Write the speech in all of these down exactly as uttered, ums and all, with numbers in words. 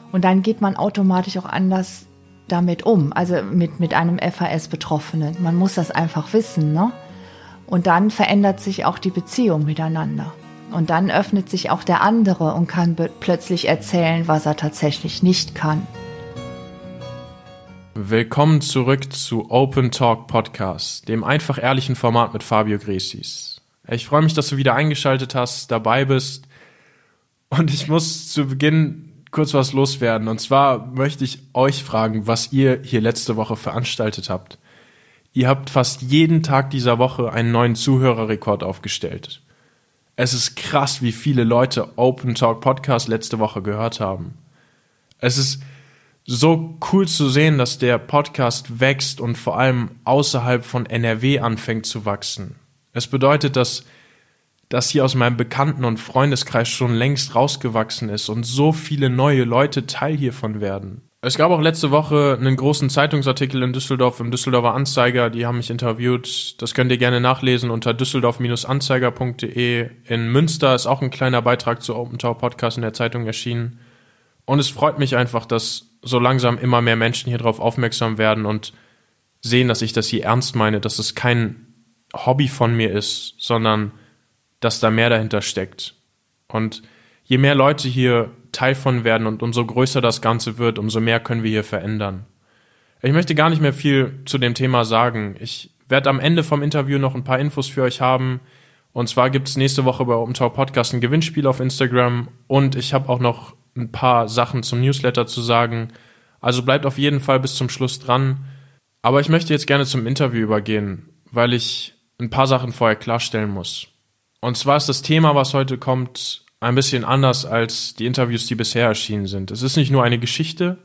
Und dann geht man automatisch auch anders damit um, also mit, mit einem F A S-Betroffenen. Man muss das einfach wissen, ne? Und dann verändert sich auch die Beziehung miteinander. Und dann öffnet sich auch der andere und kann be- plötzlich erzählen, was er tatsächlich nicht kann. Willkommen zurück zu Open Talk Podcast, dem einfach ehrlichen Format mit Fabio Gresis. Ich freue mich, dass du wieder eingeschaltet hast, dabei bist. Und ich muss zu Beginn kurz was loswerden. Und zwar möchte ich euch fragen, was ihr hier letzte Woche veranstaltet habt. Ihr habt fast jeden Tag dieser Woche einen neuen Zuhörerrekord aufgestellt. Es ist krass, wie viele Leute Open Talk Podcast letzte Woche gehört haben. Es ist so cool zu sehen, dass der Podcast wächst und vor allem außerhalb von N R W anfängt zu wachsen. Es bedeutet, dass das hier aus meinem Bekannten- und Freundeskreis schon längst rausgewachsen ist und so viele neue Leute Teil hiervon werden. Es gab auch letzte Woche einen großen Zeitungsartikel in Düsseldorf im Düsseldorfer Anzeiger, die haben mich interviewt. Das könnt ihr gerne nachlesen unter düsseldorf Anzeiger punkt de. In Münster ist auch ein kleiner Beitrag zu Open Talk Podcast in der Zeitung erschienen. Und es freut mich einfach, dass so langsam immer mehr Menschen hier drauf aufmerksam werden und sehen, dass ich das hier ernst meine, dass es kein Hobby von mir ist, sondern dass da mehr dahinter steckt. Und je mehr Leute hier Teil von werden und umso größer das Ganze wird, umso mehr können wir hier verändern. Ich möchte gar nicht mehr viel zu dem Thema sagen. Ich werde am Ende vom Interview noch ein paar Infos für euch haben. Und zwar gibt es nächste Woche bei Open Talk Podcast ein Gewinnspiel auf Instagram und ich habe auch noch ein paar Sachen zum Newsletter zu sagen. Also bleibt auf jeden Fall bis zum Schluss dran. Aber ich möchte jetzt gerne zum Interview übergehen, weil ich ein paar Sachen vorher klarstellen muss. Und zwar ist das Thema, was heute kommt, ein bisschen anders als die Interviews, die bisher erschienen sind. Es ist nicht nur eine Geschichte,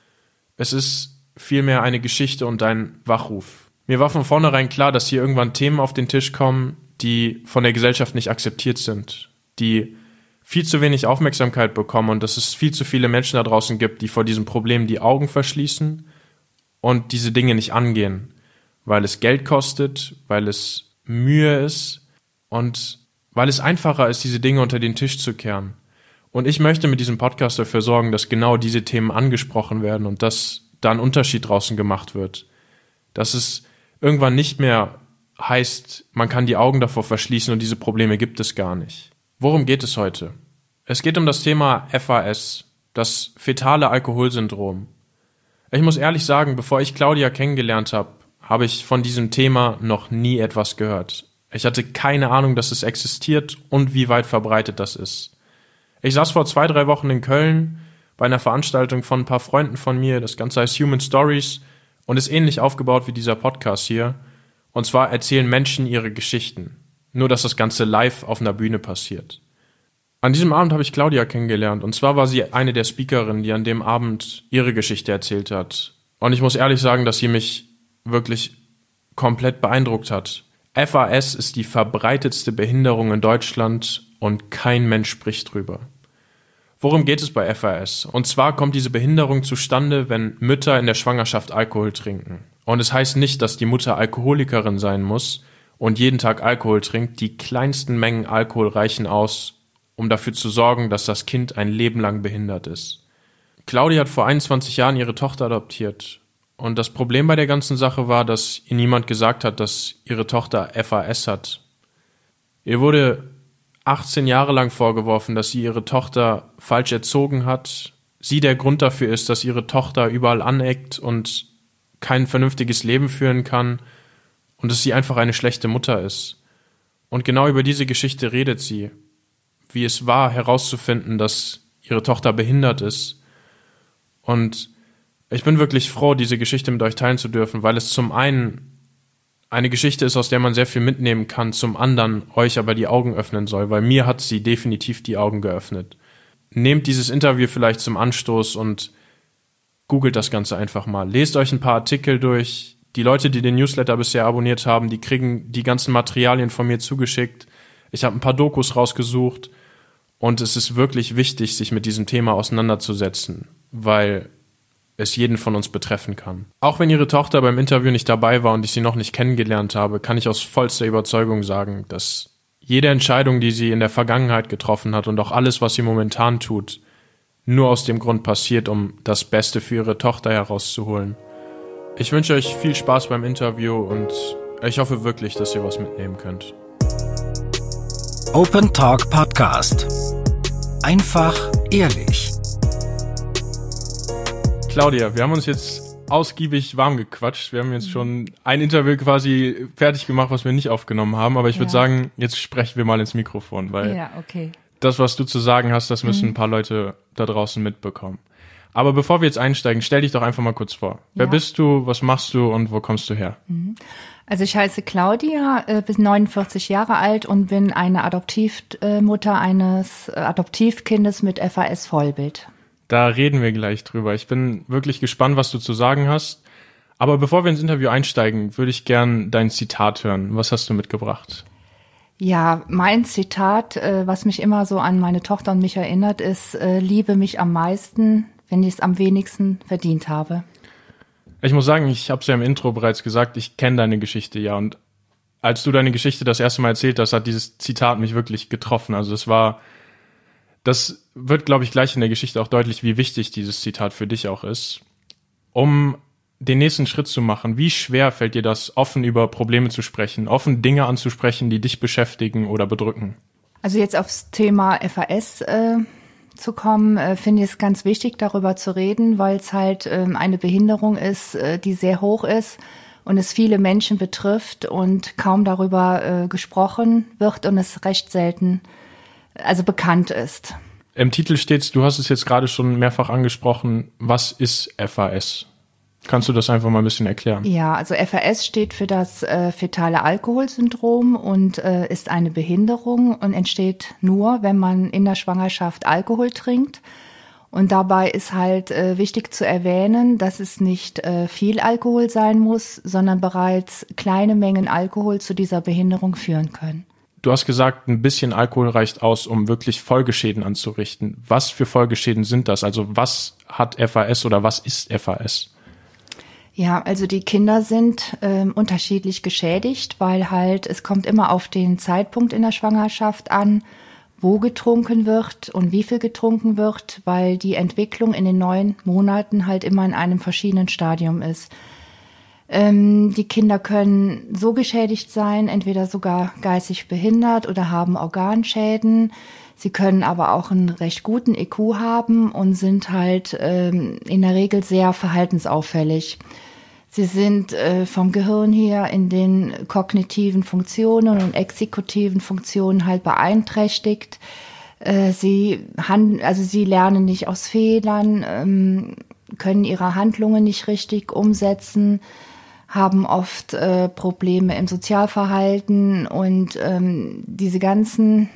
es ist vielmehr eine Geschichte und ein Wachruf. Mir war von vornherein klar, dass hier irgendwann Themen auf den Tisch kommen, die von der Gesellschaft nicht akzeptiert sind, die viel zu wenig Aufmerksamkeit bekommen und dass es viel zu viele Menschen da draußen gibt, die vor diesem Problem die Augen verschließen und diese Dinge nicht angehen, weil es Geld kostet, weil es Mühe ist und weil es einfacher ist, diese Dinge unter den Tisch zu kehren. Und ich möchte mit diesem Podcast dafür sorgen, dass genau diese Themen angesprochen werden und dass da ein Unterschied draußen gemacht wird. Dass es irgendwann nicht mehr heißt, man kann die Augen davor verschließen und diese Probleme gibt es gar nicht. Worum geht es heute? Es geht um das Thema F A S, das fetale Alkoholsyndrom. Ich muss ehrlich sagen, bevor ich Claudia kennengelernt habe, habe ich von diesem Thema noch nie etwas gehört. Ich hatte keine Ahnung, dass es existiert und wie weit verbreitet das ist. Ich saß vor zwei, drei Wochen in Köln bei einer Veranstaltung von ein paar Freunden von mir. Das Ganze heißt Human Stories und ist ähnlich aufgebaut wie dieser Podcast hier. Und zwar erzählen Menschen ihre Geschichten. Nur, dass das Ganze live auf einer Bühne passiert. An diesem Abend habe ich Claudia kennengelernt. Und zwar war sie eine der Speakerinnen, die an dem Abend ihre Geschichte erzählt hat. Und ich muss ehrlich sagen, dass sie mich wirklich komplett beeindruckt hat. F A S ist die verbreitetste Behinderung in Deutschland und kein Mensch spricht drüber. Worum geht es bei F A S? Und zwar kommt diese Behinderung zustande, wenn Mütter in der Schwangerschaft Alkohol trinken. Und es heißt nicht, dass die Mutter Alkoholikerin sein muss und jeden Tag Alkohol trinkt. Die kleinsten Mengen Alkohol reichen aus, um dafür zu sorgen, dass das Kind ein Leben lang behindert ist. Claudia hat vor einundzwanzig Jahren ihre Tochter adoptiert. Und das Problem bei der ganzen Sache war, dass ihr niemand gesagt hat, dass ihre Tochter F A S hat. Ihr wurde achtzehn Jahre lang vorgeworfen, dass sie ihre Tochter falsch erzogen hat. Sie der Grund dafür ist, dass ihre Tochter überall aneckt und kein vernünftiges Leben führen kann und dass sie einfach eine schlechte Mutter ist. Und genau über diese Geschichte redet sie, wie es war, herauszufinden, dass ihre Tochter behindert ist. Und ich bin wirklich froh, diese Geschichte mit euch teilen zu dürfen, weil es zum einen eine Geschichte ist, aus der man sehr viel mitnehmen kann, zum anderen euch aber die Augen öffnen soll, weil mir hat sie definitiv die Augen geöffnet. Nehmt dieses Interview vielleicht zum Anstoß und googelt das Ganze einfach mal. Lest euch ein paar Artikel durch. Die Leute, die den Newsletter bisher abonniert haben, die kriegen die ganzen Materialien von mir zugeschickt. Ich habe ein paar Dokus rausgesucht und es ist wirklich wichtig, sich mit diesem Thema auseinanderzusetzen, weil es jeden von uns betreffen kann. Auch wenn ihre Tochter beim Interview nicht dabei war und ich sie noch nicht kennengelernt habe, kann ich aus vollster Überzeugung sagen, dass jede Entscheidung, die sie in der Vergangenheit getroffen hat und auch alles, was sie momentan tut, nur aus dem Grund passiert, um das Beste für ihre Tochter herauszuholen. Ich wünsche euch viel Spaß beim Interview und ich hoffe wirklich, dass ihr was mitnehmen könnt. Open Talk Podcast. Einfach ehrlich. Claudia, wir haben uns jetzt ausgiebig warm gequatscht. Wir haben jetzt schon ein Interview quasi fertig gemacht, was wir nicht aufgenommen haben. Aber ich würde ja. sagen, jetzt sprechen wir mal ins Mikrofon, weil ja, okay. das, was du zu sagen hast, das müssen mhm. ein paar Leute da draußen mitbekommen. Aber bevor wir jetzt einsteigen, stell dich doch einfach mal kurz vor. Wer ja. bist du, was machst du und wo kommst du her? Also ich heiße Claudia, äh, bin neunundvierzig Jahre alt und bin eine Adoptivmutter eines Adoptivkindes mit F A S-Vollbild. Da reden wir gleich drüber. Ich bin wirklich gespannt, was du zu sagen hast. Aber bevor wir ins Interview einsteigen, würde ich gern dein Zitat hören. Was hast du mitgebracht? Ja, mein Zitat, äh, was mich immer so an meine Tochter und mich erinnert, ist, äh, liebe mich am meisten, wenn ich es am wenigsten verdient habe. Ich muss sagen, ich habe es ja im Intro bereits gesagt, ich kenne deine Geschichte ja. Und als du deine Geschichte das erste Mal erzählt hast, hat dieses Zitat mich wirklich getroffen. Also es war, das wird, glaube ich, gleich in der Geschichte auch deutlich, wie wichtig dieses Zitat für dich auch ist. Um den nächsten Schritt zu machen, wie schwer fällt dir das, offen über Probleme zu sprechen, offen Dinge anzusprechen, die dich beschäftigen oder bedrücken? Also jetzt aufs Thema F A S äh, zu kommen, äh, finde ich es ganz wichtig, darüber zu reden, weil es halt äh, eine Behinderung ist, äh, die sehr hoch ist und es viele Menschen betrifft und kaum darüber äh, gesprochen wird und es recht selten, also bekannt ist. Im Titel steht's, du hast es jetzt gerade schon mehrfach angesprochen, was ist F A S? Kannst du das einfach mal ein bisschen erklären? Ja, also F A S steht für das äh, fetale Alkoholsyndrom und äh, ist eine Behinderung und entsteht nur, wenn man in der Schwangerschaft Alkohol trinkt. Und dabei ist halt äh, wichtig zu erwähnen, dass es nicht äh, viel Alkohol sein muss, sondern bereits kleine Mengen Alkohol zu dieser Behinderung führen können. Du hast gesagt, ein bisschen Alkohol reicht aus, um wirklich Folgeschäden anzurichten. Was für Folgeschäden sind das? Also was hat F A S oder was ist F A S? Ja, also die Kinder sind äh, unterschiedlich geschädigt, weil halt es kommt immer auf den Zeitpunkt in der Schwangerschaft an, wo getrunken wird und wie viel getrunken wird, weil die Entwicklung in den neun Monaten halt immer in einem verschiedenen Stadium ist. Ähm, die Kinder können so geschädigt sein, entweder sogar geistig behindert oder haben Organschäden. Sie können aber auch einen recht guten I Q haben und sind halt ähm, in der Regel sehr verhaltensauffällig. Sie sind äh, vom Gehirn her in den kognitiven Funktionen und exekutiven Funktionen halt beeinträchtigt. Äh, sie hand, also sie lernen nicht aus Fehlern, ähm, können ihre Handlungen nicht richtig umsetzen, haben oft äh, Probleme im Sozialverhalten und ähm, diese ganzen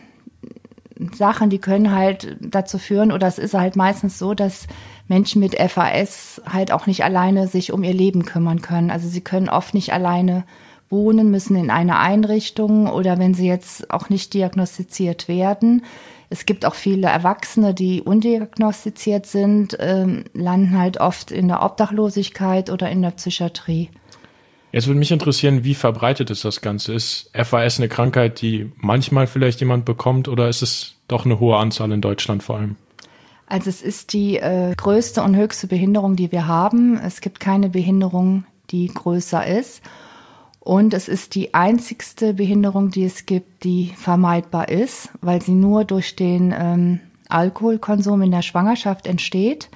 Sachen, die können halt dazu führen, oder es ist halt meistens so, dass Menschen mit F A S halt auch nicht alleine sich um ihr Leben kümmern können. Also sie können oft nicht alleine wohnen, müssen in einer Einrichtung oder wenn sie jetzt auch nicht diagnostiziert werden. Es gibt auch viele Erwachsene, die undiagnostiziert sind, ähm, landen halt oft in der Obdachlosigkeit oder in der Psychiatrie. Jetzt würde mich interessieren, wie verbreitet ist das Ganze? Ist F A S eine Krankheit, die manchmal vielleicht jemand bekommt oder ist es doch eine hohe Anzahl in Deutschland vor allem? Also es ist die äh, größte und höchste Behinderung, die wir haben. Es gibt keine Behinderung, die größer ist. Und es ist die einzigste Behinderung, die es gibt, die vermeidbar ist, weil sie nur durch den ähm, Alkoholkonsum in der Schwangerschaft entsteht.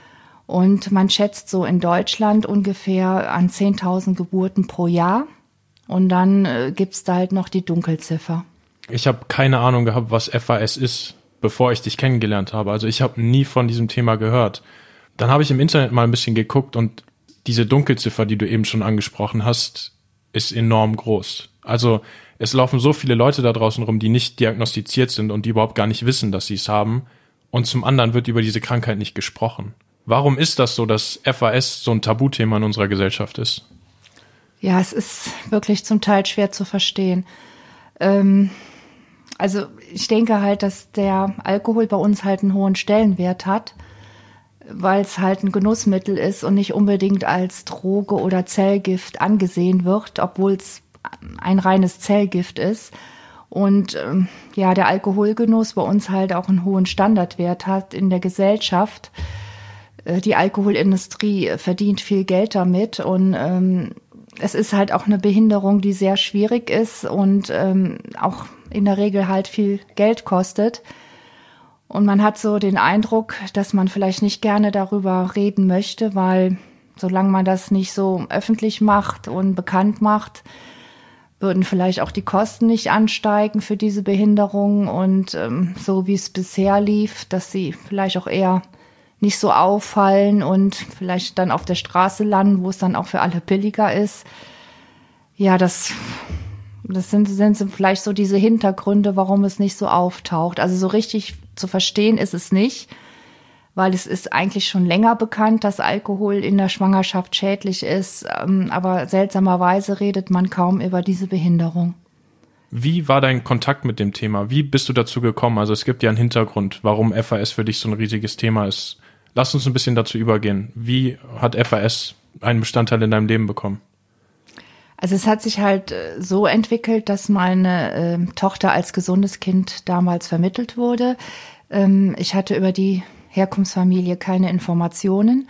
Und man schätzt so in Deutschland ungefähr an zehntausend Geburten pro Jahr. Und dann äh, gibt's da halt noch die Dunkelziffer. Ich habe keine Ahnung gehabt, was F A S ist, bevor ich dich kennengelernt habe. Also ich habe nie von diesem Thema gehört. Dann habe ich im Internet mal ein bisschen geguckt und diese Dunkelziffer, die du eben schon angesprochen hast, ist enorm groß. Also es laufen so viele Leute da draußen rum, die nicht diagnostiziert sind und die überhaupt gar nicht wissen, dass sie es haben. Und zum anderen wird über diese Krankheit nicht gesprochen. Warum ist das so, dass F A S so ein Tabuthema in unserer Gesellschaft ist? Ja, es ist wirklich zum Teil schwer zu verstehen. Ähm, also ich denke halt, dass der Alkohol bei uns halt einen hohen Stellenwert hat, weil es halt ein Genussmittel ist und nicht unbedingt als Droge oder Zellgift angesehen wird, obwohl es ein reines Zellgift ist. Und ähm, ja, der Alkoholgenuss bei uns halt auch einen hohen Standardwert hat in der Gesellschaft. Äh, die Alkoholindustrie verdient viel Geld damit und ähm, es ist halt auch eine Behinderung, die sehr schwierig ist und ähm, auch in der Regel halt viel Geld kostet. Und man hat so den Eindruck, dass man vielleicht nicht gerne darüber reden möchte, weil solange man das nicht so öffentlich macht und bekannt macht, würden vielleicht auch die Kosten nicht ansteigen für diese Behinderung. Und ähm, so wie es bisher lief, dass sie vielleicht auch eher nicht so auffallen und vielleicht dann auf der Straße landen, wo es dann auch für alle billiger ist. Ja, das, das sind, sind vielleicht so diese Hintergründe, warum es nicht so auftaucht. Also so richtig zu verstehen ist es nicht, weil es ist eigentlich schon länger bekannt, dass Alkohol in der Schwangerschaft schädlich ist. Aber seltsamerweise redet man kaum über diese Behinderung. Wie war dein Kontakt mit dem Thema? Wie bist du dazu gekommen? Also es gibt ja einen Hintergrund, warum F A S für dich so ein riesiges Thema ist. Lass uns ein bisschen dazu übergehen. Wie hat F A S einen Bestandteil in deinem Leben bekommen? Also es hat sich halt so entwickelt, dass meine äh, Tochter als gesundes Kind damals vermittelt wurde. Ähm, ich hatte über die Herkunftsfamilie keine Informationen.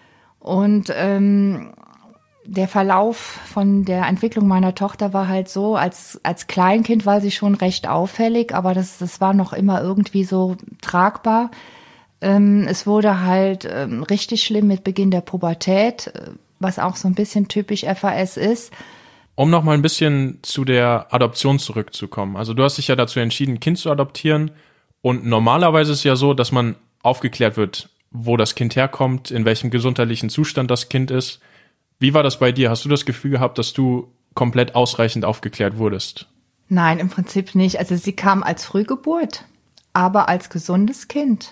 Und ähm, der Verlauf von der Entwicklung meiner Tochter war halt so, als als Kleinkind war sie schon recht auffällig, aber das, das war noch immer irgendwie so tragbar. Ähm, es wurde halt ähm, richtig schlimm mit Beginn der Pubertät, was auch so ein bisschen typisch F A S ist. Um noch mal ein bisschen zu der Adoption zurückzukommen. Also du hast dich ja dazu entschieden, ein Kind zu adoptieren. Und normalerweise ist es ja so, dass man aufgeklärt wird, wo das Kind herkommt, in welchem gesundheitlichen Zustand das Kind ist. Wie war das bei dir? Hast du das Gefühl gehabt, dass du komplett ausreichend aufgeklärt wurdest? Nein, im Prinzip nicht. Also sie kam als Frühgeburt, aber als gesundes Kind.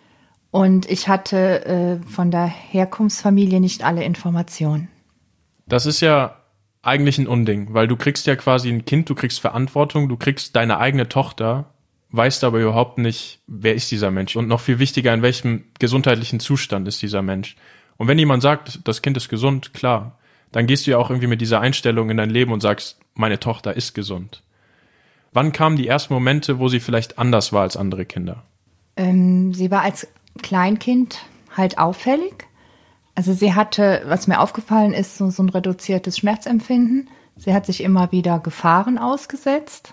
Und ich hatte äh, von der Herkunftsfamilie nicht alle Informationen. Das ist ja eigentlich ein Unding, weil du kriegst ja quasi ein Kind, du kriegst Verantwortung, du kriegst deine eigene Tochter, weißt aber überhaupt nicht, wer ist dieser Mensch und noch viel wichtiger, in welchem gesundheitlichen Zustand ist dieser Mensch. Und wenn jemand sagt, das Kind ist gesund, klar, dann gehst du ja auch irgendwie mit dieser Einstellung in dein Leben und sagst, meine Tochter ist gesund. Wann kamen die ersten Momente, wo sie vielleicht anders war als andere Kinder? Ähm, sie war als Kleinkind halt auffällig. Also sie hatte, was mir aufgefallen ist, so, so ein reduziertes Schmerzempfinden. Sie hat sich immer wieder Gefahren ausgesetzt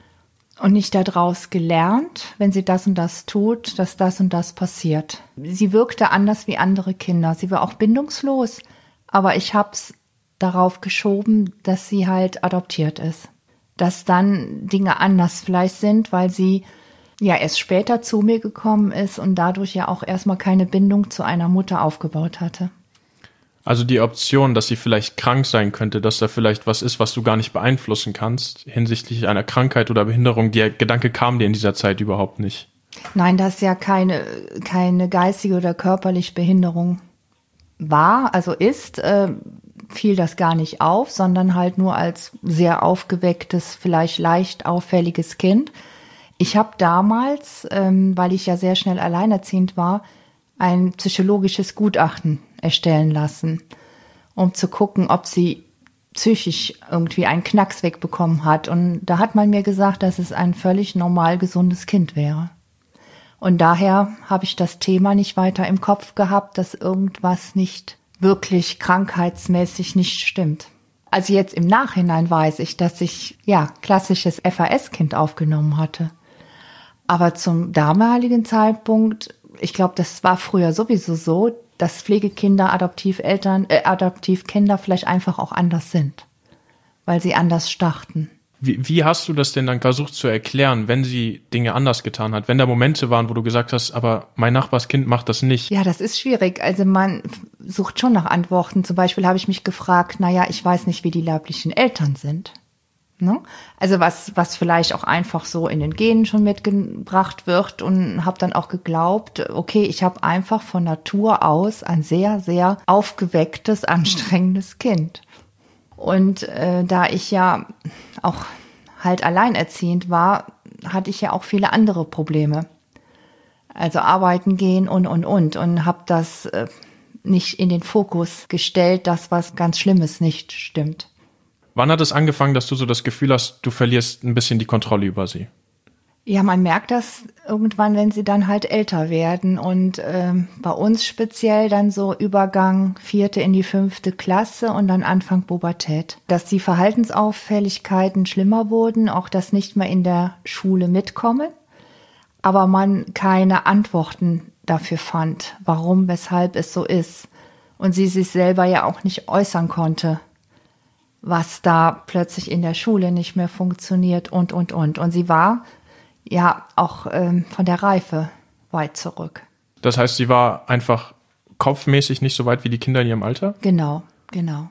und nicht daraus gelernt, wenn sie das und das tut, dass das und das passiert. Sie wirkte anders wie andere Kinder. Sie war auch bindungslos, aber ich habe es darauf geschoben, dass sie halt adoptiert ist. Dass dann Dinge anders vielleicht sind, weil sie ja erst später zu mir gekommen ist und dadurch ja auch erstmal keine Bindung zu einer Mutter aufgebaut hatte. Also die Option, dass sie vielleicht krank sein könnte, dass da vielleicht was ist, was du gar nicht beeinflussen kannst, hinsichtlich einer Krankheit oder Behinderung, der Gedanke kam dir in dieser Zeit überhaupt nicht? Nein, dass ja keine, keine geistige oder körperliche Behinderung war, also ist, äh, fiel das gar nicht auf, sondern halt nur als sehr aufgewecktes, vielleicht leicht auffälliges Kind. Ich habe damals, ähm, weil ich ja sehr schnell alleinerziehend war, ein psychologisches Gutachten erstellen lassen, um zu gucken, ob sie psychisch irgendwie einen Knacks wegbekommen hat. Und da hat man mir gesagt, dass es ein völlig normal gesundes Kind wäre. Und daher habe ich das Thema nicht weiter im Kopf gehabt, dass irgendwas nicht wirklich krankheitsmäßig nicht stimmt. Also jetzt im Nachhinein weiß ich, dass ich ja klassisches F A S-Kind aufgenommen hatte. Aber zum damaligen Zeitpunkt, ich glaube, das war früher sowieso so, dass Pflegekinder, Adoptiveltern, äh, Adoptivkinder vielleicht einfach auch anders sind, weil sie anders starten. Wie, wie hast du das denn dann versucht zu erklären, wenn sie Dinge anders getan hat? Wenn da Momente waren, wo du gesagt hast, aber mein Nachbarskind macht das nicht. Ja, das ist schwierig. Also man sucht schon nach Antworten. Zum Beispiel habe ich mich gefragt, naja, ich weiß nicht, wie die leiblichen Eltern sind. Ne? Also was, was vielleicht auch einfach so in den Genen schon mitgebracht wird, und habe dann auch geglaubt, okay, ich habe einfach von Natur aus ein sehr, sehr aufgewecktes, anstrengendes Kind. Und äh, da ich ja auch halt alleinerziehend war, hatte ich ja auch viele andere Probleme. Also arbeiten gehen und, und, und. Und habe das äh, nicht in den Fokus gestellt, dass was ganz Schlimmes nicht stimmt. Wann hat es angefangen, dass du so das Gefühl hast, du verlierst ein bisschen die Kontrolle über sie? Ja, man merkt das irgendwann, wenn sie dann halt älter werden. Und ähm, bei uns speziell dann so Übergang vierte in die fünfte Klasse und dann Anfang Pubertät. Dass die Verhaltensauffälligkeiten schlimmer wurden, auch das nicht mehr in der Schule mitkommen, aber man keine Antworten dafür fand, warum, weshalb es so ist. Und sie sich selber ja auch nicht äußern konnte, was da plötzlich in der Schule nicht mehr funktioniert und, und, und. Und sie war ja auch ähm, von der Reife weit zurück. Das heißt, sie war einfach kopfmäßig nicht so weit wie die Kinder in ihrem Alter? Genau, genau.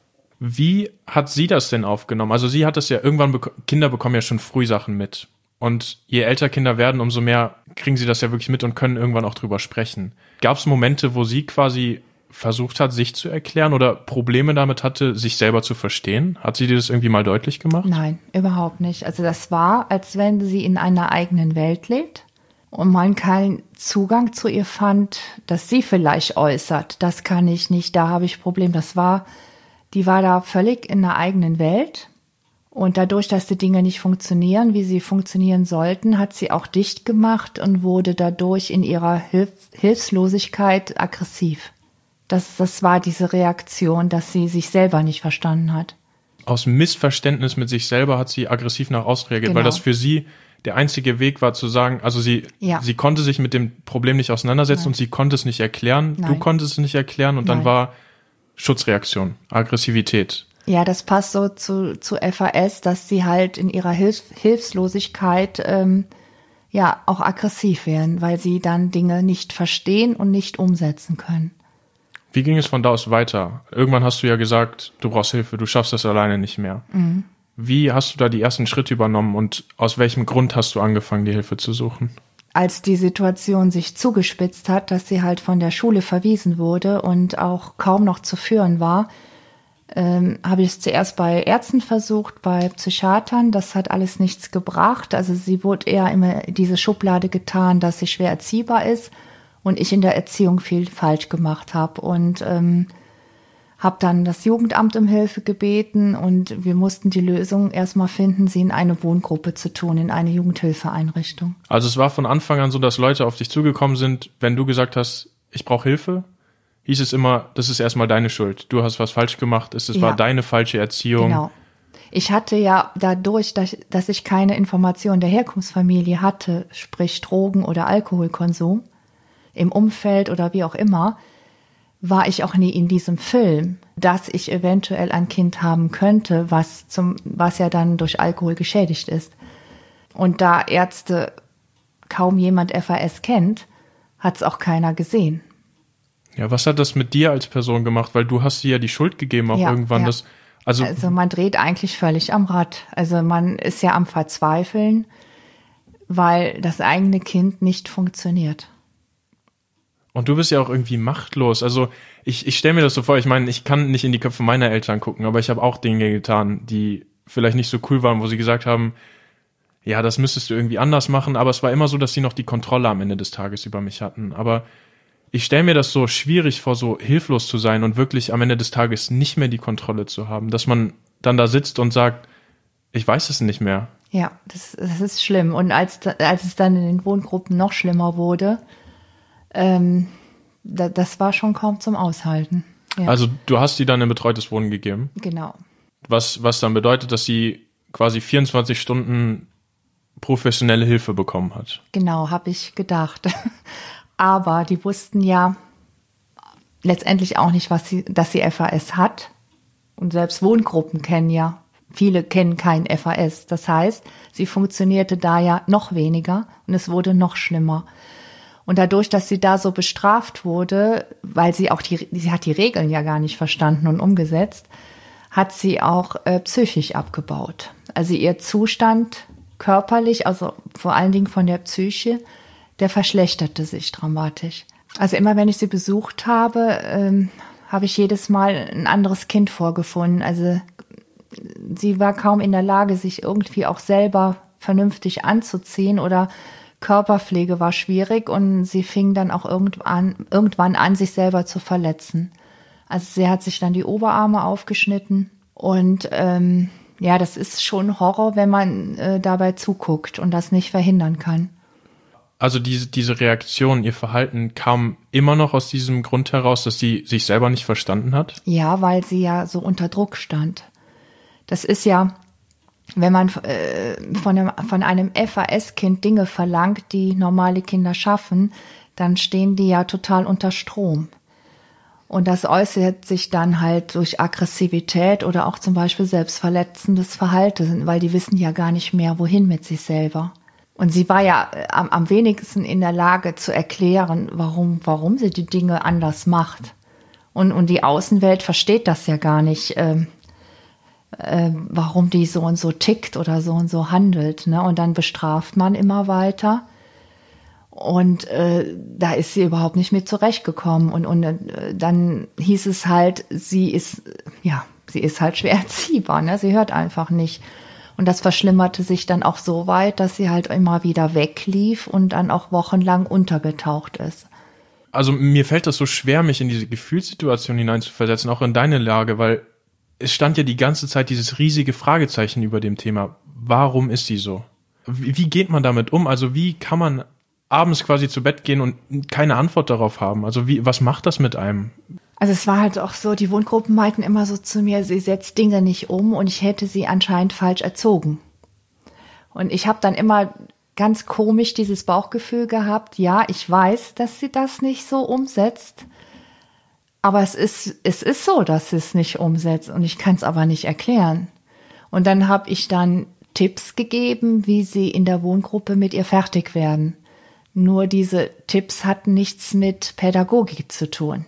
Wie hat sie das denn aufgenommen? Also sie hat das ja irgendwann, bek- Kinder bekommen ja schon früh Sachen mit. Und je älter Kinder werden, umso mehr kriegen sie das ja wirklich mit und können irgendwann auch drüber sprechen. Gab es Momente, wo sie quasi versucht hat, sich zu erklären oder Probleme damit hatte, sich selber zu verstehen? Hat sie dir das irgendwie mal deutlich gemacht? Nein, überhaupt nicht. Also das war, als wenn sie in einer eigenen Welt lebt und man keinen Zugang zu ihr fand, dass sie vielleicht äußert. Das kann ich nicht, da habe ich Probleme. Das war, die war da völlig in einer eigenen Welt. Und dadurch, dass die Dinge nicht funktionieren, wie sie funktionieren sollten, hat sie auch dicht gemacht und wurde dadurch in ihrer Hilf- Hilflosigkeit aggressiv. Das, das war diese Reaktion, dass sie sich selber nicht verstanden hat. Aus Missverständnis mit sich selber hat sie aggressiv nach außen reagiert, Genau. weil das für sie der einzige Weg war zu sagen, also sie, Ja. sie konnte sich mit dem Problem nicht auseinandersetzen Nein. und sie konnte es nicht erklären. Nein. Du konntest es nicht erklären und dann Nein. war Schutzreaktion, Aggressivität. Ja, das passt so zu, zu F A S, dass sie halt in ihrer Hilf- Hilflosigkeit ähm, ja auch aggressiv werden, weil sie dann Dinge nicht verstehen und nicht umsetzen können. Wie ging es von da aus weiter? Irgendwann hast du ja gesagt, du brauchst Hilfe, du schaffst das alleine nicht mehr. Mhm. Wie hast du da die ersten Schritte übernommen und aus welchem Grund hast du angefangen, die Hilfe zu suchen? Als die Situation sich zugespitzt hat, dass sie halt von der Schule verwiesen wurde und auch kaum noch zu führen war, ähm, habe ich es zuerst bei Ärzten versucht, bei Psychiatern. Das hat alles nichts gebracht. Also sie wurde eher immer in diese Schublade getan, dass sie schwer erziehbar ist und ich in der Erziehung viel falsch gemacht habe. Und ähm, habe dann das Jugendamt um Hilfe gebeten und wir mussten die Lösung erstmal finden, sie in eine Wohngruppe zu tun, in eine Jugendhilfeeinrichtung. Also es war von Anfang an so, dass Leute auf dich zugekommen sind, wenn du gesagt hast, ich brauche Hilfe, hieß es immer, das ist erstmal deine Schuld. Du hast was falsch gemacht, es Ja. war deine falsche Erziehung. Genau. Ich hatte ja dadurch, dass dass ich keine Information der Herkunftsfamilie hatte, sprich Drogen- oder Alkoholkonsum, im Umfeld oder wie auch immer, war ich auch nie in diesem Film, dass ich eventuell ein Kind haben könnte, was zum, was ja dann durch Alkohol geschädigt ist. Und da Ärzte kaum jemand F A S kennt, hat es auch keiner gesehen. Ja, was hat das mit dir als Person gemacht? Weil du hast dir ja die Schuld gegeben auch Ja, irgendwann. ja. Das, also, Also man dreht eigentlich völlig am Rad. Also man ist ja am Verzweifeln, weil das eigene Kind nicht funktioniert. und du bist ja auch irgendwie machtlos. Also ich, ich stelle mir das so vor, ich meine, ich kann nicht in die Köpfe meiner Eltern gucken, aber ich habe auch Dinge getan, die vielleicht nicht so cool waren, wo sie gesagt haben, ja, das müsstest du irgendwie anders machen, aber es war immer so, dass sie noch die Kontrolle am Ende des Tages über mich hatten. Aber ich stelle mir das so schwierig vor, so hilflos zu sein und wirklich am Ende des Tages nicht mehr die Kontrolle zu haben, dass man dann da sitzt und sagt, ich weiß es nicht mehr. Ja, das, das ist schlimm. Und als, als es dann in den Wohngruppen noch schlimmer wurde, ähm, da, das war schon kaum zum Aushalten. Ja, Also du hast sie dann in betreutes Wohnen gegeben, genau. was, was dann bedeutet, dass sie quasi vierundzwanzig Stunden professionelle Hilfe bekommen hat. Genau, habe ich gedacht. Aber die wussten ja letztendlich auch nicht, was sie, dass sie F A S hat. Und selbst Wohngruppen kennen ja, viele kennen kein F A S. Das heißt, sie funktionierte da ja noch weniger und es wurde noch schlimmer. Und dadurch, dass sie da so bestraft wurde, weil sie auch die, sie hat die Regeln ja gar nicht verstanden und umgesetzt, hat sie auch äh, psychisch abgebaut. Also ihr Zustand körperlich, also vor allen Dingen von der Psyche, der verschlechterte sich dramatisch. Also immer wenn ich sie besucht habe, ähm, habe ich jedes Mal ein anderes Kind vorgefunden. Also sie war kaum in der Lage, sich irgendwie auch selber vernünftig anzuziehen oder Körperpflege war schwierig und sie fing dann auch irgendwann, irgendwann an, sich selber zu verletzen. Also sie hat sich dann die Oberarme aufgeschnitten Und ähm, ja, das ist schon Horror, wenn man äh, dabei zuguckt und das nicht verhindern kann. Also diese, diese Reaktion, ihr Verhalten kam immer noch aus diesem Grund heraus, dass sie sich selber nicht verstanden hat? Ja, weil sie ja so unter Druck stand. Das ist ja, wenn man äh, von einem, von einem F A S-Kind Dinge verlangt, die normale Kinder schaffen, dann stehen die ja total unter Strom. Und das äußert sich dann halt durch Aggressivität oder auch zum Beispiel selbstverletzendes Verhalten, weil die wissen ja gar nicht mehr, wohin mit sich selber. Und sie war ja am, am wenigsten in der Lage zu erklären, warum, warum sie die Dinge anders macht. Und, und die Außenwelt versteht das ja gar nicht, ähm, äh, warum die so und so tickt oder so und so handelt. Ne? Und dann bestraft man immer weiter. Und äh, da ist sie überhaupt nicht mit zurechtgekommen. Und, und äh, dann hieß es halt, sie ist, ja, sie ist halt schwer erziehbar, ne? Sie hört einfach nicht. Und das verschlimmerte sich dann auch so weit, dass sie halt immer wieder weglief und dann auch wochenlang untergetaucht ist. Also mir fällt das so schwer, mich in diese Gefühlssituation hineinzuversetzen, auch in deine Lage, weil es stand ja die ganze Zeit dieses riesige Fragezeichen über dem Thema. Warum ist sie so? Wie, wie geht man damit um? Also wie kann man abends quasi zu Bett gehen und keine Antwort darauf haben? Also wie, was macht das mit einem? Also es war halt auch so, die Wohngruppen meinten immer so zu mir, sie setzt Dinge nicht um und ich hätte sie anscheinend falsch erzogen. Und ich habe dann immer ganz komisch dieses Bauchgefühl gehabt, ja, ich weiß, dass sie das nicht so umsetzt, aber es ist, es ist so, dass sie es nicht umsetzt und ich kann es aber nicht erklären. Und dann habe ich dann Tipps gegeben, wie sie in der Wohngruppe mit ihr fertig werden. Nur diese Tipps hatten nichts mit Pädagogik zu tun.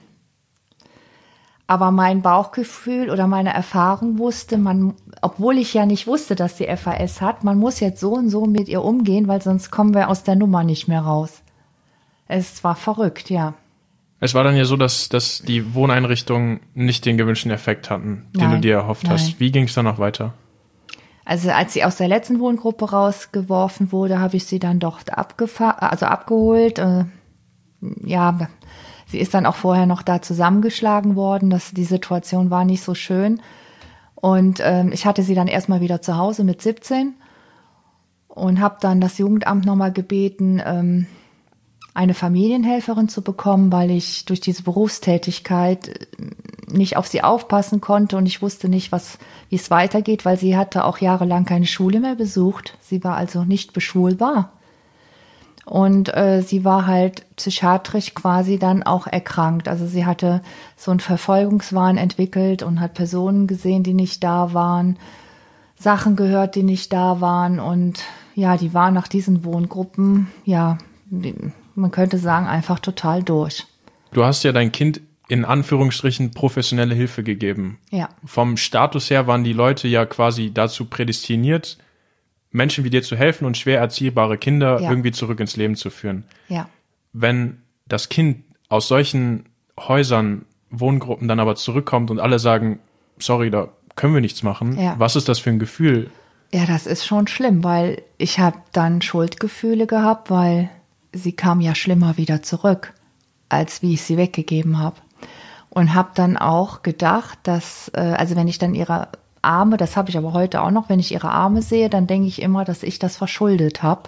Aber mein Bauchgefühl oder meine Erfahrung wusste, man, obwohl ich ja nicht wusste, dass sie F A S hat, man muss jetzt so und so mit ihr umgehen, weil sonst kommen wir aus der Nummer nicht mehr raus. Es war verrückt, ja. Es war dann ja so, dass, dass die Wohneinrichtungen nicht den gewünschten Effekt hatten, den Nein, du dir erhofft nein. hast. Wie ging es dann noch weiter? Also als sie aus der letzten Wohngruppe rausgeworfen wurde, habe ich sie dann doch abgefa- also abgeholt. Äh, ja, sie ist dann auch vorher noch da zusammengeschlagen worden. Das, die Situation war nicht so schön. Und ähm, ich hatte sie dann erstmal wieder zu Hause mit siebzehn und habe dann das Jugendamt nochmal gebeten, ähm, eine Familienhelferin zu bekommen, weil ich durch diese Berufstätigkeit nicht auf sie aufpassen konnte und ich wusste nicht, was, wie es weitergeht, weil sie hatte auch jahrelang keine Schule mehr besucht. Sie war also nicht beschulbar. Und äh, sie war halt psychiatrisch quasi dann auch erkrankt. Also sie hatte so einen Verfolgungswahn entwickelt und hat Personen gesehen, die nicht da waren, Sachen gehört, die nicht da waren. Und ja, die war nach diesen Wohngruppen, ja, die, man könnte sagen, einfach total durch. Du hast ja dein Kind in Anführungsstrichen professionelle Hilfe gegeben. Ja. Vom Status her waren die Leute ja quasi dazu prädestiniert, Menschen wie dir zu helfen und schwer erziehbare Kinder Ja. irgendwie zurück ins Leben zu führen. Ja. Wenn das Kind aus solchen Häusern, Wohngruppen dann aber zurückkommt und alle sagen, sorry, da können wir nichts machen, Ja. was ist das für ein Gefühl? Ja, das ist schon schlimm, weil ich habe dann Schuldgefühle gehabt, weil sie kam ja schlimmer wieder zurück, als wie ich sie weggegeben habe. Und habe dann auch gedacht, dass, äh, also wenn ich dann ihre Arme, das habe ich aber heute auch noch, wenn ich ihre Arme sehe, dann denke ich immer, dass ich das verschuldet habe,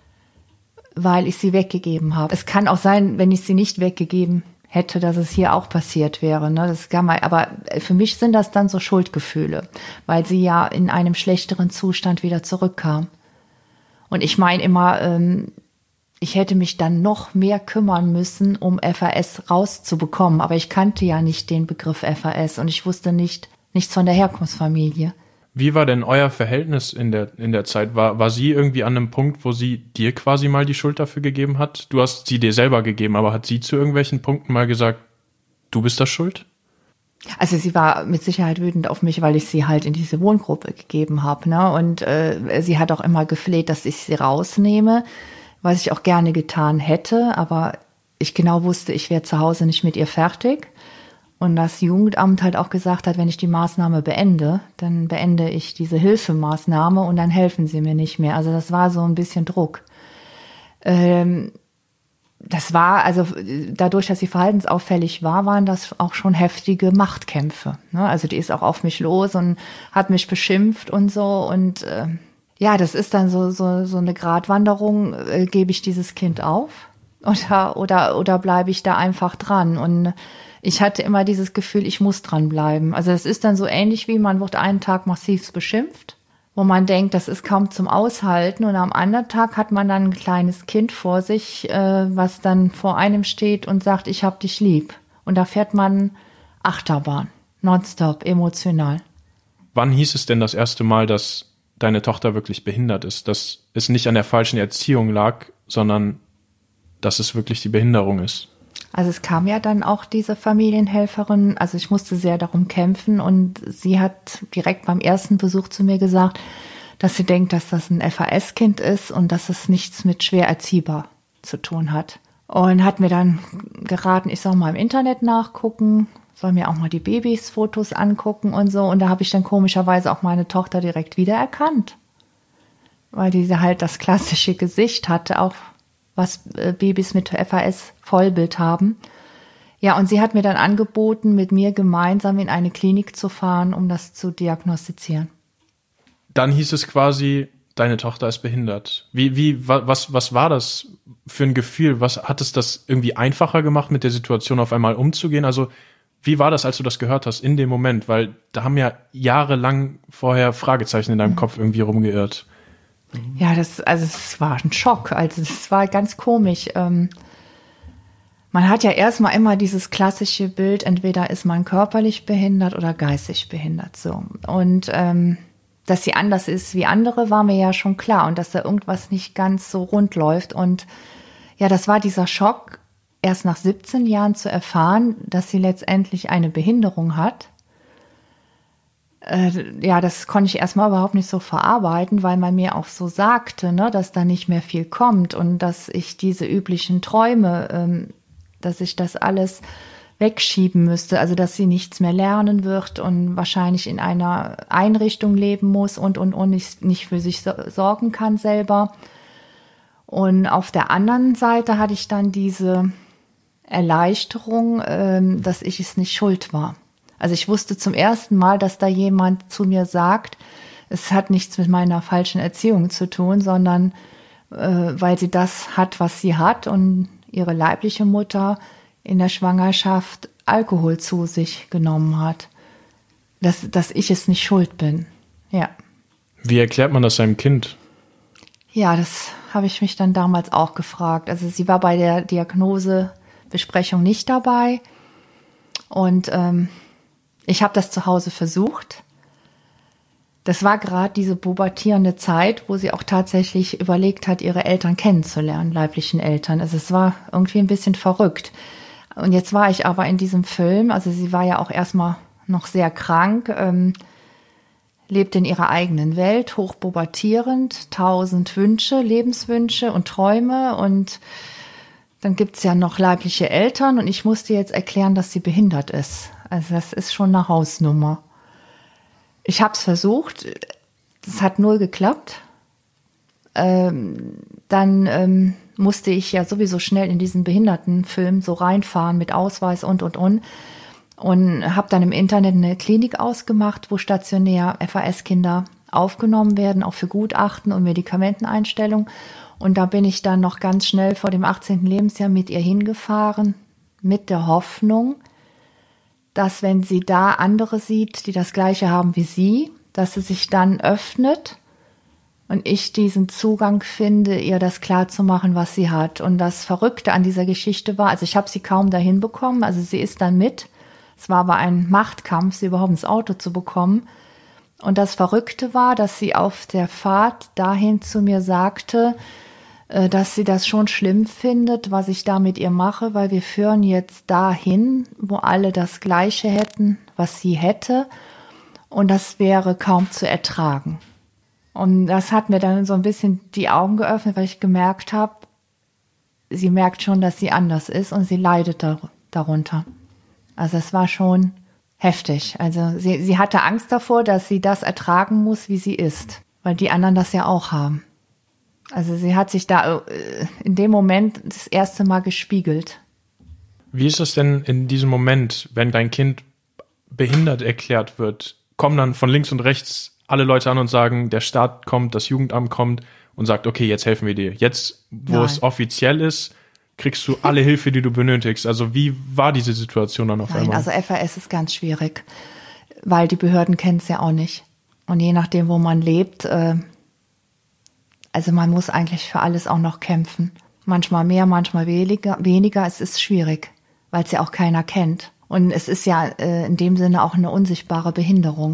weil ich sie weggegeben habe. Es kann auch sein, wenn ich sie nicht weggegeben hätte, dass es hier auch passiert wäre. Ne? Das kann man, aber für mich sind das dann so Schuldgefühle, weil sie ja in einem schlechteren Zustand wieder zurückkam. Und ich meine immer, ähm, ich hätte mich dann noch mehr kümmern müssen, um F A S rauszubekommen. Aber ich kannte ja nicht den Begriff F A S und ich wusste nicht, nichts von der Herkunftsfamilie. Wie war denn euer Verhältnis in der, in der Zeit? War, war sie irgendwie an einem Punkt, wo sie dir quasi mal die Schuld dafür gegeben hat? Du hast sie dir selber gegeben, aber hat sie zu irgendwelchen Punkten mal gesagt, du bist das schuld? Also sie war mit Sicherheit wütend auf mich, weil ich sie halt in diese Wohngruppe gegeben habe. Ne? Und äh, sie hat auch immer gefleht, dass ich sie rausnehme, was ich auch gerne getan hätte. Aber ich genau wusste, ich wäre zu Hause nicht mit ihr fertig. Und das Jugendamt halt auch gesagt hat, wenn ich die Maßnahme beende, dann beende ich diese Hilfemaßnahme und dann helfen sie mir nicht mehr. Also das war so ein bisschen Druck. Ähm, das war, also dadurch, dass sie verhaltensauffällig war, waren das auch schon heftige Machtkämpfe. Ne? Also die ist auch auf mich los und hat mich beschimpft und so. Und äh, ja, das ist dann so so so eine Gratwanderung. Äh, gebe ich dieses Kind auf oder oder oder bleibe ich da einfach dran? Und ich hatte immer dieses Gefühl, ich muss dran bleiben. Also es ist dann so ähnlich wie, man wird einen Tag massivst beschimpft, wo man denkt, das ist kaum zum Aushalten. Und am anderen Tag hat man dann ein kleines Kind vor sich, äh, was dann vor einem steht und sagt, ich hab dich lieb. Und da fährt man Achterbahn, nonstop, emotional. Wann hieß es denn das erste Mal, dass deine Tochter wirklich behindert ist? Dass es nicht an der falschen Erziehung lag, sondern dass es wirklich die Behinderung ist? Also es kam ja dann auch diese Familienhelferin, also ich musste sehr darum kämpfen und sie hat direkt beim ersten Besuch zu mir gesagt, dass sie denkt, dass das ein F A S-Kind ist und dass es nichts mit schwer erziehbar zu tun hat. Und hat mir dann geraten, ich soll mal im Internet nachgucken, soll mir auch mal die Babys-Fotos angucken und so. Und da habe ich dann komischerweise auch meine Tochter direkt wiedererkannt, weil die halt das klassische Gesicht hatte, auch was Babys mit F A S Vollbild haben. Ja, und sie hat mir dann angeboten, mit mir gemeinsam in eine Klinik zu fahren, um das zu diagnostizieren. Dann hieß es quasi, deine Tochter ist behindert. Wie, wie, was, was war das für ein Gefühl? Was hat es das irgendwie einfacher gemacht, mit der Situation auf einmal umzugehen? Also, wie war das, als du das gehört hast in dem Moment? Weil da haben ja jahrelang vorher Fragezeichen in deinem mhm. Kopf irgendwie rumgeirrt. Ja, das, also es war ein Schock. Also es war ganz komisch. Ähm, man hat ja erstmal immer dieses klassische Bild, entweder ist man körperlich behindert oder geistig behindert. So. Und ähm, dass sie anders ist wie andere, war mir ja schon klar. Und dass da irgendwas nicht ganz so rund läuft. Und ja, das war dieser Schock, erst nach siebzehn Jahren zu erfahren, dass sie letztendlich eine Behinderung hat. Äh, ja, das konnte ich erstmal überhaupt nicht so verarbeiten, weil man mir auch so sagte, ne, dass da nicht mehr viel kommt und dass ich diese üblichen Träume, ähm, dass ich das alles wegschieben müsste, also dass sie nichts mehr lernen wird und wahrscheinlich in einer Einrichtung leben muss und und und nicht, nicht für sich so, sorgen kann selber. Und auf der anderen Seite hatte ich dann diese Erleichterung, ähm, dass ich es nicht schuld war. Also ich wusste zum ersten Mal, dass da jemand zu mir sagt, es hat nichts mit meiner falschen Erziehung zu tun, sondern äh, weil sie das hat, was sie hat und ihre leibliche Mutter in der Schwangerschaft Alkohol zu sich genommen hat. Dass, dass ich es nicht schuld bin, ja. Wie erklärt man das seinem Kind? Ja, das habe ich mich dann damals auch gefragt. Also sie war bei der Diagnosebesprechung nicht dabei und ähm, ich habe das zu Hause versucht. Das war gerade diese pubertierende Zeit, wo sie auch tatsächlich überlegt hat, ihre Eltern kennenzulernen, leiblichen Eltern. Also es war irgendwie ein bisschen verrückt. Und jetzt war ich aber in diesem Film, also sie war ja auch erstmal noch sehr krank, ähm, lebt in ihrer eigenen Welt, hochpubertierend, tausend Wünsche, Lebenswünsche und Träume und dann gibt's ja noch leibliche Eltern und ich musste jetzt erklären, dass sie behindert ist. Also das ist schon eine Hausnummer. Ich habe es versucht, es hat null geklappt. Ähm, dann ähm, musste ich ja sowieso schnell in diesen Behindertenfilm so reinfahren mit Ausweis und, und, und. Und habe dann im Internet eine Klinik ausgemacht, wo stationär F A S-Kinder aufgenommen werden, auch für Gutachten und Medikamenteneinstellung. Und da bin ich dann noch ganz schnell vor dem achtzehnten Lebensjahr mit ihr hingefahren, mit der Hoffnung, dass wenn sie da andere sieht, die das Gleiche haben wie sie, dass sie sich dann öffnet und ich diesen Zugang finde, ihr das klarzumachen, was sie hat. Und das Verrückte an dieser Geschichte war, also ich habe sie kaum dahin bekommen, also sie ist dann mit. Es war aber ein Machtkampf, sie überhaupt ins Auto zu bekommen. Und das Verrückte war, dass sie auf der Fahrt dahin zu mir sagte, dass sie das schon schlimm findet, was ich da mit ihr mache, weil wir führen jetzt dahin, wo alle das Gleiche hätten, was sie hätte. Und das wäre kaum zu ertragen. Und das hat mir dann so ein bisschen die Augen geöffnet, weil ich gemerkt habe, sie merkt schon, dass sie anders ist und sie leidet dar- darunter. Also es war schon heftig. Also sie, sie hatte Angst davor, dass sie das ertragen muss, wie sie ist, weil die anderen das ja auch haben. Also sie hat sich da äh, in dem Moment das erste Mal gespiegelt. Wie ist es denn in diesem Moment, wenn dein Kind behindert erklärt wird? Kommen dann von links und rechts alle Leute an und sagen, der Staat kommt, das Jugendamt kommt und sagt, okay, jetzt helfen wir dir. Jetzt, wo Nein. es offiziell ist, kriegst du alle Hilfe, die du benötigst. Also wie war diese Situation dann auf Nein, einmal? also F A S ist ganz schwierig, weil die Behörden kennen es ja auch nicht. Und je nachdem, wo man lebt, äh, also man muss eigentlich für alles auch noch kämpfen. Manchmal mehr, manchmal weniger. weniger. Es ist schwierig, weil es ja auch keiner kennt. Und es ist ja äh, in dem Sinne auch eine unsichtbare Behinderung.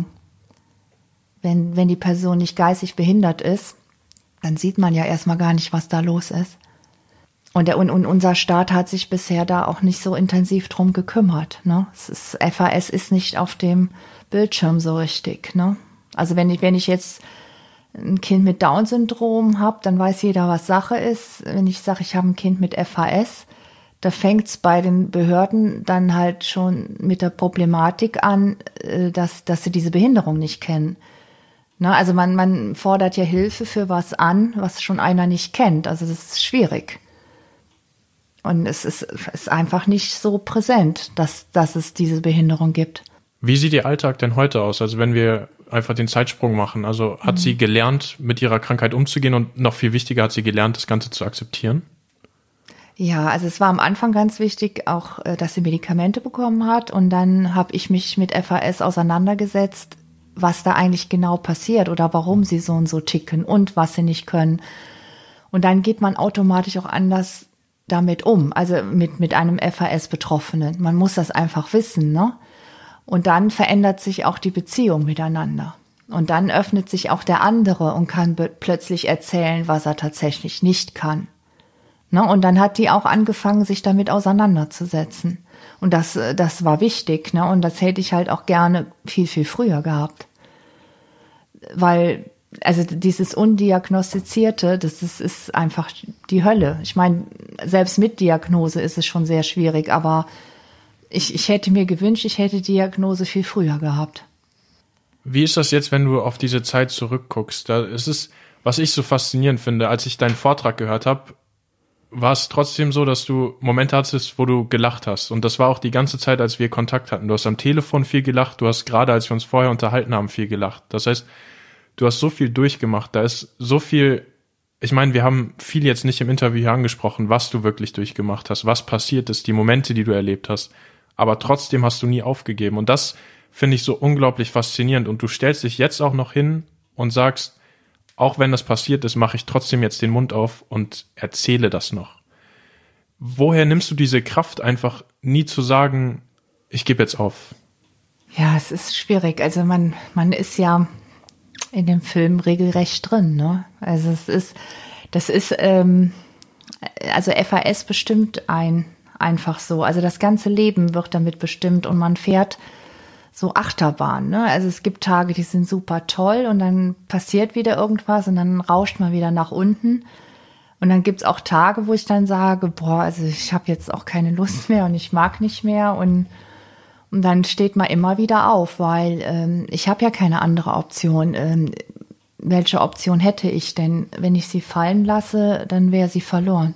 Wenn, wenn die Person nicht geistig behindert ist, dann sieht man ja erstmal gar nicht, was da los ist. Und, der, und, und unser Staat hat sich bisher da auch nicht so intensiv drum gekümmert. Ne? Es ist, F A S ist nicht auf dem Bildschirm so richtig. Ne? Also wenn ich, wenn ich jetzt ein Kind mit Down-Syndrom habe, dann weiß jeder, was Sache ist. Wenn ich sage, ich habe ein Kind mit F A S, da fängt es bei den Behörden dann halt schon mit der Problematik an, dass, dass sie diese Behinderung nicht kennen. Ne? Also man, man fordert ja Hilfe für was an, was schon einer nicht kennt. Also das ist schwierig. Und es ist, es ist einfach nicht so präsent, dass, dass es diese Behinderung gibt. Wie sieht Ihr Alltag denn heute aus? Also wenn wir einfach den Zeitsprung machen. Also hat mhm. sie gelernt, mit ihrer Krankheit umzugehen und noch viel wichtiger, hat sie gelernt, das Ganze zu akzeptieren? Ja, also es war am Anfang ganz wichtig auch, dass sie Medikamente bekommen hat. Und dann habe ich mich mit F A S auseinandergesetzt, was da eigentlich genau passiert oder warum sie so und so ticken und was sie nicht können. Und dann geht man automatisch auch anders damit um, also mit, mit einem F A S-Betroffenen. Man muss das einfach wissen, ne? Und dann verändert sich auch die Beziehung miteinander. Und dann öffnet sich auch der andere und kann be- plötzlich erzählen, was er tatsächlich nicht kann. Ne? Und dann hat die auch angefangen, sich damit auseinanderzusetzen. Und das, das war wichtig, ne? Und das hätte ich halt auch gerne viel, viel früher gehabt. Weil, also dieses Undiagnostizierte, das ist, ist einfach die Hölle. Ich meine, selbst mit Diagnose ist es schon sehr schwierig, aber ich, ich hätte mir gewünscht, ich hätte Diagnose viel früher gehabt. Wie ist das jetzt, wenn du auf diese Zeit zurückguckst? Da ist es, was ich so faszinierend finde, als ich deinen Vortrag gehört habe, war es trotzdem so, dass du Momente hattest, wo du gelacht hast. Und das war auch die ganze Zeit, als wir Kontakt hatten. Du hast am Telefon viel gelacht, du hast gerade, als wir uns vorher unterhalten haben, viel gelacht. Das heißt, du hast so viel durchgemacht, da ist so viel, ich meine, wir haben viel jetzt nicht im Interview hier angesprochen, was du wirklich durchgemacht hast, was passiert ist, die Momente, die du erlebt hast. Aber trotzdem hast du nie aufgegeben. Und das finde ich so unglaublich faszinierend. Und du stellst dich jetzt auch noch hin und sagst, auch wenn das passiert ist, mache ich trotzdem jetzt den Mund auf und erzähle das noch. Woher nimmst du diese Kraft, einfach nie zu sagen, ich gebe jetzt auf? Ja, es ist schwierig. Also man, man ist ja in dem Film regelrecht drin, ne? Also es ist, das ist, ähm, also F A S bestimmt ein einfach so. Also das ganze Leben wird damit bestimmt und man fährt so Achterbahn, ne? Also es gibt Tage, die sind super toll und dann passiert wieder irgendwas und dann rauscht man wieder nach unten. Und dann gibt's auch Tage, wo ich dann sage, boah, also ich habe jetzt auch keine Lust mehr und ich mag nicht mehr und Und dann steht man immer wieder auf, weil ähm, ich habe ja keine andere Option. Ähm, welche Option hätte ich denn? Wenn ich sie fallen lasse, dann wäre sie verloren.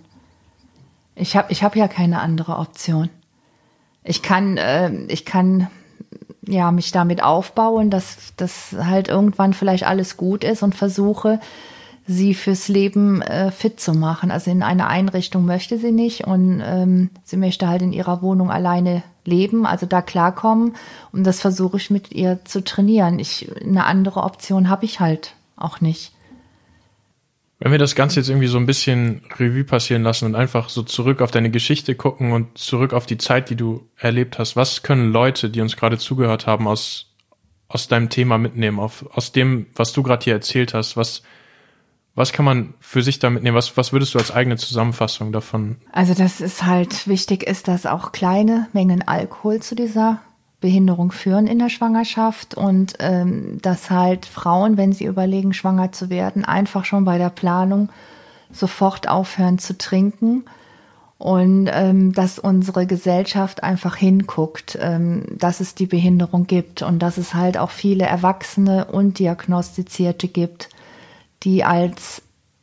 Ich habe ich hab ja keine andere Option. Ich kann, äh, ich kann ja mich damit aufbauen, dass, dass halt irgendwann vielleicht alles gut ist und versuche, sie fürs Leben äh, fit zu machen. Also in eine Einrichtung möchte sie nicht und ähm, sie möchte halt in ihrer Wohnung alleine leben, also da klarkommen und das versuche ich mit ihr zu trainieren. Ich, eine andere Option habe ich halt auch nicht. Wenn wir das Ganze jetzt irgendwie so ein bisschen Revue passieren lassen und einfach so zurück auf deine Geschichte gucken und zurück auf die Zeit, die du erlebt hast, was können Leute, die uns gerade zugehört haben, aus, aus deinem Thema mitnehmen, auf, aus dem, was du gerade hier erzählt hast, was Was kann man für sich da mitnehmen? Was, was würdest du als eigene Zusammenfassung davon? Also, dass es halt wichtig ist, dass auch kleine Mengen Alkohol zu dieser Behinderung führen in der Schwangerschaft und ähm, dass halt Frauen, wenn sie überlegen, schwanger zu werden, einfach schon bei der Planung sofort aufhören zu trinken und ähm, dass unsere Gesellschaft einfach hinguckt, ähm, dass es die Behinderung gibt und dass es halt auch viele Erwachsene und Diagnostizierte gibt, die als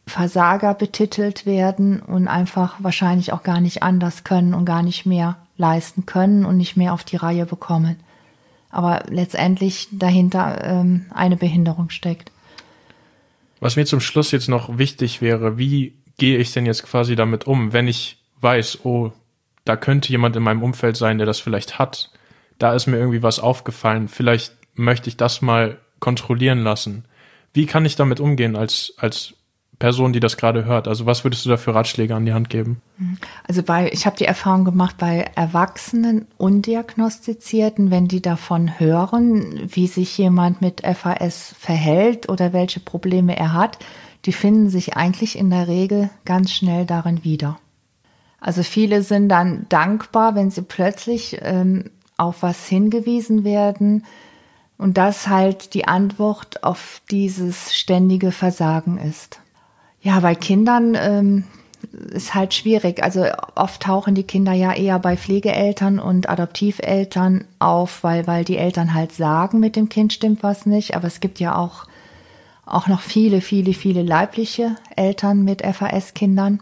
Versager betitelt werden und einfach wahrscheinlich auch gar nicht anders können und gar nicht mehr leisten können und nicht mehr auf die Reihe bekommen. Aber letztendlich dahinter ähm, eine Behinderung steckt. Was mir zum Schluss jetzt noch wichtig wäre, wie gehe ich denn jetzt quasi damit um, wenn ich weiß, oh, da könnte jemand in meinem Umfeld sein, der das vielleicht hat. Da ist mir irgendwie was aufgefallen. Vielleicht möchte ich das mal kontrollieren lassen. Wie kann ich damit umgehen als als Person, die das gerade hört? Also was würdest du da für Ratschläge an die Hand geben? Also bei, ich habe die Erfahrung gemacht, bei Erwachsenen, Undiagnostizierten, wenn die davon hören, wie sich jemand mit F A S verhält oder welche Probleme er hat, die finden sich eigentlich in der Regel ganz schnell darin wieder. Also viele sind dann dankbar, wenn sie plötzlich ähm, auf was hingewiesen werden und das halt die Antwort auf dieses ständige Versagen ist. Ja, bei Kindern ähm, ist halt schwierig. Also oft tauchen die Kinder ja eher bei Pflegeeltern und Adoptiveltern auf, weil, weil die Eltern halt sagen, mit dem Kind stimmt was nicht. Aber es gibt ja auch, auch noch viele, viele, viele leibliche Eltern mit F A S-Kindern.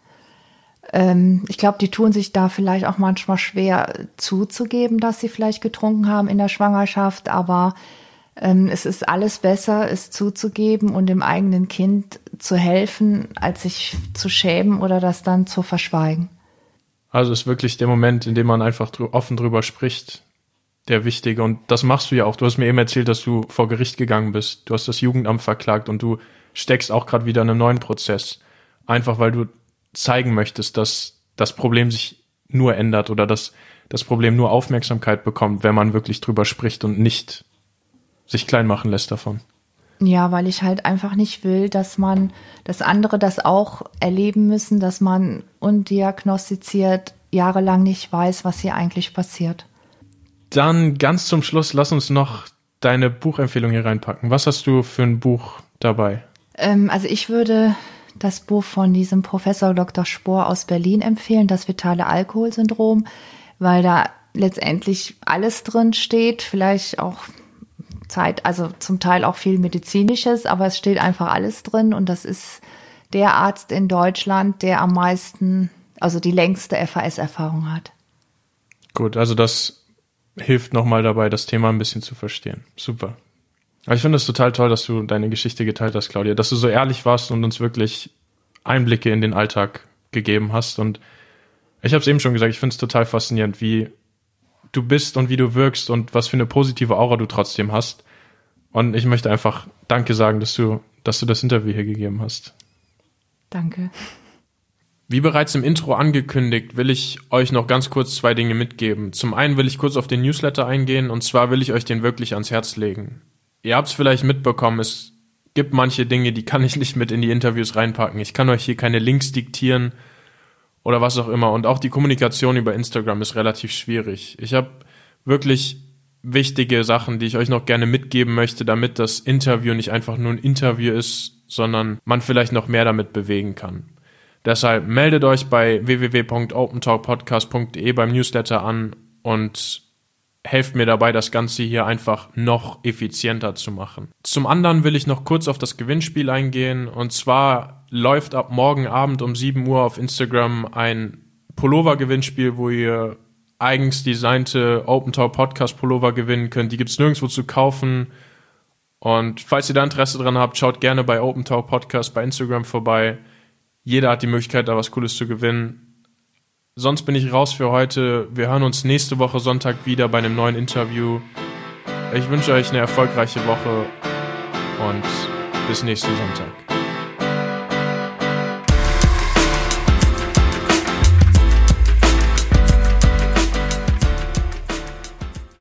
Ähm, ich glaube, die tun sich da vielleicht auch manchmal schwer zuzugeben, dass sie vielleicht getrunken haben in der Schwangerschaft, aber ähm, es ist alles besser, es zuzugeben und dem eigenen Kind zu helfen, als sich zu schämen oder das dann zu verschweigen. Also ist wirklich der Moment, in dem man einfach dr- offen drüber spricht, der wichtige. Und das machst du ja auch. Du hast mir eben erzählt, dass du vor Gericht gegangen bist. Du hast das Jugendamt verklagt und du steckst auch gerade wieder in einem neuen Prozess. Einfach weil du zeigen möchtest, dass das Problem sich nur ändert oder dass das Problem nur Aufmerksamkeit bekommt, wenn man wirklich drüber spricht und nicht sich klein machen lässt davon. Ja, weil ich halt einfach nicht will, dass man, dass andere das auch erleben müssen, dass man undiagnostiziert jahrelang nicht weiß, was hier eigentlich passiert. Dann ganz zum Schluss, lass uns noch deine Buchempfehlung hier reinpacken. Was hast du für ein Buch dabei? Ähm, also ich würde das Buch von diesem Professor Doktor Spohr aus Berlin empfehlen, das Vitale Alkoholsyndrom, weil da letztendlich alles drin steht, vielleicht auch Zeit, also zum Teil auch viel Medizinisches, aber es steht einfach alles drin und das ist der Arzt in Deutschland, der am meisten, also die längste F A S-Erfahrung hat. Gut, also das hilft nochmal dabei, das Thema ein bisschen zu verstehen. Super. Aber ich finde es total toll, dass du deine Geschichte geteilt hast, Claudia, dass du so ehrlich warst und uns wirklich Einblicke in den Alltag gegeben hast. Und ich habe es eben schon gesagt, ich finde es total faszinierend, wie du bist und wie du wirkst und was für eine positive Aura du trotzdem hast. Und ich möchte einfach Danke sagen, dass du, dass du das Interview hier gegeben hast. Danke. Wie bereits im Intro angekündigt, will ich euch noch ganz kurz zwei Dinge mitgeben. Zum einen will ich kurz auf den Newsletter eingehen und zwar will ich euch den wirklich ans Herz legen. Ihr habt es vielleicht mitbekommen, es gibt manche Dinge, die kann ich nicht mit in die Interviews reinpacken. Ich kann euch hier keine Links diktieren oder was auch immer. Und auch die Kommunikation über Instagram ist relativ schwierig. Ich habe wirklich wichtige Sachen, die ich euch noch gerne mitgeben möchte, damit das Interview nicht einfach nur ein Interview ist, sondern man vielleicht noch mehr damit bewegen kann. Deshalb meldet euch bei w w w punkt open talk podcast punkt d e beim Newsletter an und helft mir dabei, das Ganze hier einfach noch effizienter zu machen. Zum anderen will ich noch kurz auf das Gewinnspiel eingehen. Und zwar läuft ab morgen Abend um sieben Uhr auf Instagram ein Pullover-Gewinnspiel, wo ihr eigens designte Open Talk Podcast Pullover gewinnen könnt. Die gibt es nirgendwo zu kaufen. Und falls ihr da Interesse dran habt, schaut gerne bei Open Talk Podcast bei Instagram vorbei. Jeder hat die Möglichkeit, da was Cooles zu gewinnen. Sonst bin ich raus für heute. Wir hören uns nächste Woche Sonntag wieder bei einem neuen Interview. Ich wünsche euch eine erfolgreiche Woche und bis nächsten Sonntag.